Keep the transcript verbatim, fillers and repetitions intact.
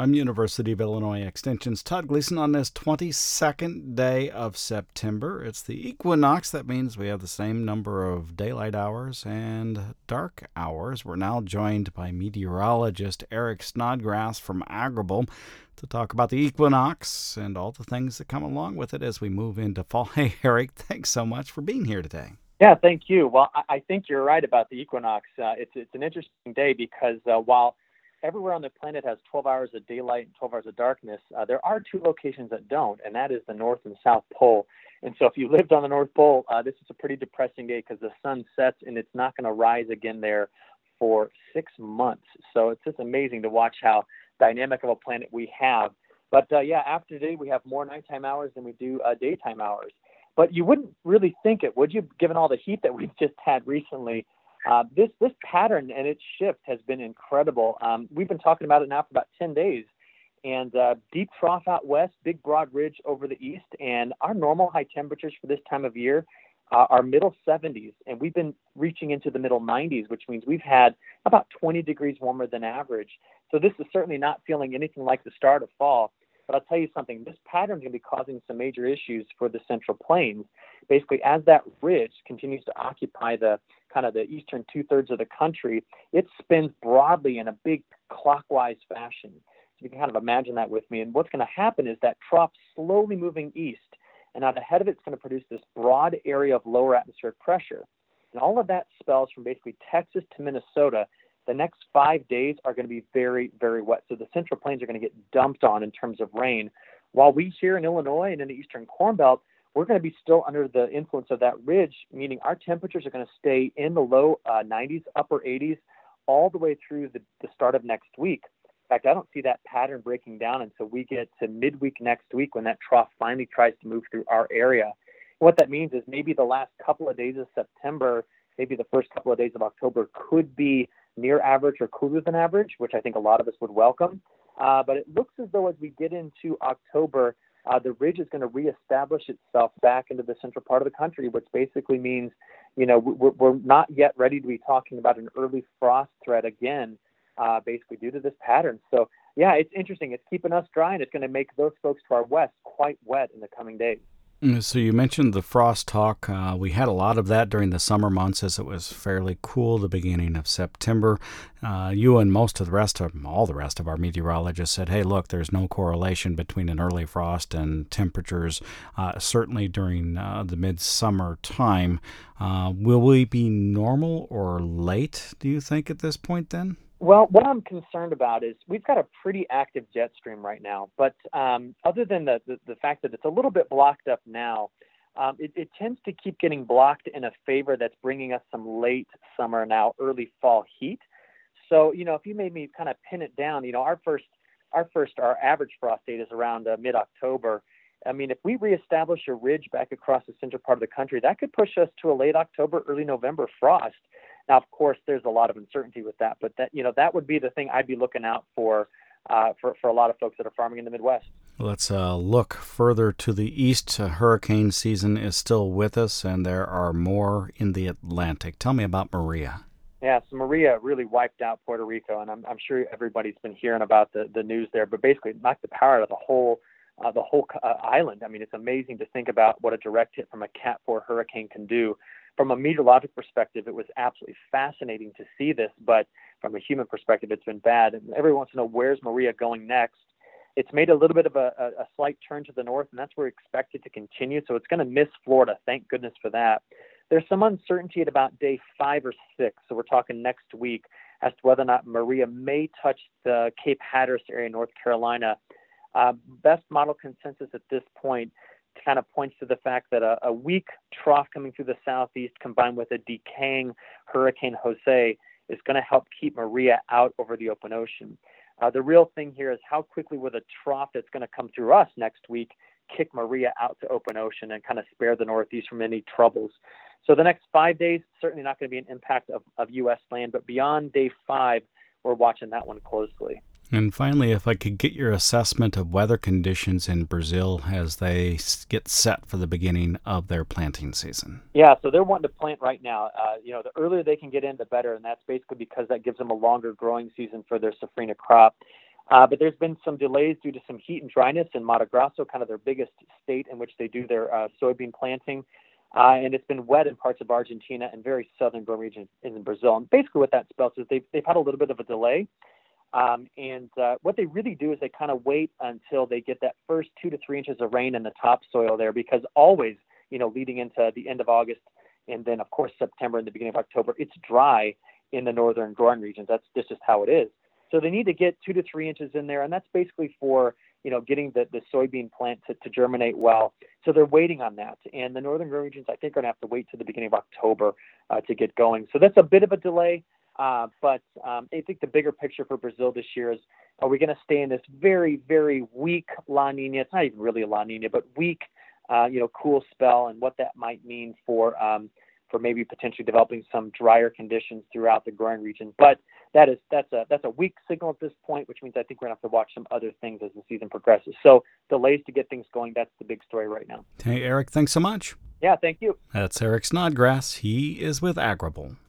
I'm University of Illinois Extension's Todd Gleason on this twenty-second day of September. It's the equinox. That means we have the same number of daylight hours and dark hours. We're now joined by meteorologist Eric Snodgrass from Agrible to talk about the equinox and all the things that come along with it as we move into fall. Hey, Eric, thanks so much for being here today. Yeah, thank you. Well, I, I think you're right about the equinox. Uh, it's it's an interesting day because uh, while everywhere on the planet has twelve hours of daylight and twelve hours of darkness, uh, there are two locations that don't, and that is the North and South Pole. And so if you lived on the North Pole, uh, this is a pretty depressing day because the sun sets and it's not going to rise again there for six months. So it's just amazing to watch how dynamic of a planet we have. But uh, yeah, after today, we have more nighttime hours than we do uh, daytime hours. But you wouldn't really think it, would you, given all the heat that we've just had recently? Uh, this this pattern and its shift has been incredible. Um, we've been talking about it now for about ten days. And uh, deep trough out west, big broad ridge over the east. And our normal high temperatures for this time of year uh, are middle seventies. And we've been reaching into the middle nineties, which means we've had about twenty degrees warmer than average. So this is certainly not feeling anything like the start of fall. But I'll tell you something, this pattern is going to be causing some major issues for the Central Plains. Basically, as that ridge continues to occupy the kind of the eastern two-thirds of the country, it spins broadly in a big clockwise fashion. So you can kind of imagine that with me. And what's going to happen is that trough slowly moving east, and out ahead of it, it's going to produce this broad area of lower atmospheric pressure. And all of that spells from basically Texas to Minnesota. The next five days are going to be very, very wet. So the Central Plains are going to get dumped on in terms of rain. While we here in Illinois and in the Eastern Corn Belt, we're going to be still under the influence of that ridge, meaning our temperatures are going to stay in the low uh, nineties, upper eighties, all the way through the, the start of next week. In fact, I don't see that pattern breaking down until we get to midweek next week when that trough finally tries to move through our area. And what that means is maybe the last couple of days of September, maybe the first couple of days of October could be near average or cooler than average, which I think a lot of us would welcome. Uh, but it looks as though as we get into October, uh, the ridge is going to reestablish itself back into the central part of the country, which basically means, you know, we're, we're not yet ready to be talking about an early frost threat again, uh, basically due to this pattern. So, yeah, it's interesting. It's keeping us dry, and it's going to make those folks to our west quite wet in the coming days. So you mentioned the frost talk. Uh, we had a lot of that during the summer months as it was fairly cool the beginning of September. Uh, you and most of the rest of all the rest of our meteorologists said, hey, look, there's no correlation between an early frost and temperatures, uh, certainly during uh, the midsummer time. Uh, will we be normal or late, do you think, at this point then? Well, what I'm concerned about is we've got a pretty active jet stream right now. But um, other than the, the, the fact that it's a little bit blocked up now, um, it, it tends to keep getting blocked in a favor that's bringing us some late summer, now early fall heat. So, you know, if you made me kind of pin it down, you know, our first, our first, our average frost date is around uh, mid-October. I mean, if we reestablish a ridge back across the central part of the country, that could push us to a late October, early November frost. Now, of course, there's a lot of uncertainty with that, but that, you know, that would be the thing I'd be looking out for, uh, for, for a lot of folks that are farming in the Midwest. Let's uh, look further to the east. Uh, hurricane season is still with us, and there are more in the Atlantic. Tell me about Maria. Yeah, so Maria really wiped out Puerto Rico, and I'm, I'm sure everybody's been hearing about the, the news there, but basically it knocked the power out of the whole Uh, the whole uh, island. I mean, it's amazing to think about what a direct hit from a Cat four hurricane can do. From a meteorologic perspective, it was absolutely fascinating to see this, but from a human perspective, it's been bad. And everyone wants to know, where's Maria going next? It's made a little bit of a, a, a slight turn to the north, and that's where we expect it to continue. So it's going to miss Florida. Thank goodness for that. There's some uncertainty at about day five or six, so we're talking next week, as to whether or not Maria may touch the Cape Hatteras area, North Carolina. Uh, best model consensus at this point kind of points to the fact that a, a weak trough coming through the southeast combined with a decaying Hurricane Jose is going to help keep Maria out over the open ocean. Uh, the real thing here is how quickly will the trough that's going to come through us next week kick Maria out to open ocean and kind of spare the Northeast from any troubles. So the next five days, certainly not going to be an impact of, of U S land, but beyond day five, we're watching that one closely. And finally, if I could get your assessment of weather conditions in Brazil as they get set for the beginning of their planting season. Yeah, so they're wanting to plant right now. Uh, you know, the earlier they can get in, the better, and that's basically because that gives them a longer growing season for their safrinha crop. Uh, but there's been some delays due to some heat and dryness in Mato Grosso, kind of their biggest state in which they do their uh, soybean planting. Uh, and it's been wet in parts of Argentina and very southern growing regions in Brazil. And basically what that spells is they've, they've had a little bit of a delay. Um, and uh, what they really do is they kind of wait until they get that first two to three inches of rain in the topsoil there, because always, you know, leading into the end of August and then, of course, September and the beginning of October, it's dry in the northern growing regions. That's, that's just how it is. So they need to get two to three inches in there, and that's basically for, you know, getting the, the soybean plant to, to germinate well. So they're waiting on that. And the northern growing regions, I think, are going to have to wait to the beginning of October uh, to get going. So that's a bit of a delay. Uh, but um, I think the bigger picture for Brazil this year is, are we going to stay in this very, very weak La Nina? It's not even really a La Nina, but weak, uh, you know, cool spell, and what that might mean for um, for maybe potentially developing some drier conditions throughout the growing region. But that is that's a that's a weak signal at this point, which means I think we're going to have to watch some other things as the season progresses. So delays to get things going, that's the big story right now. Hey, Eric, thanks so much. Yeah, thank you. That's Eric Snodgrass. He is with Agrible.